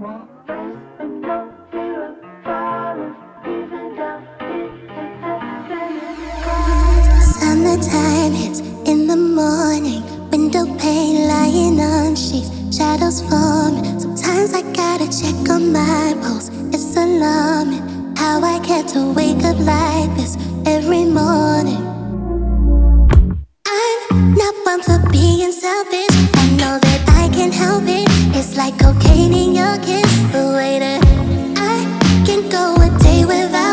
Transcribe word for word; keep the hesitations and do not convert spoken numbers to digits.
Summertime hits in the morning, window pane lying on sheets, shadows forming. Sometimes I gotta check on my pulse. It's alarming how I get to wake up like this every morning. I'm not one for being selfish. I know that I can help it. It's like cocaine in your kiss. The way that I can go a day without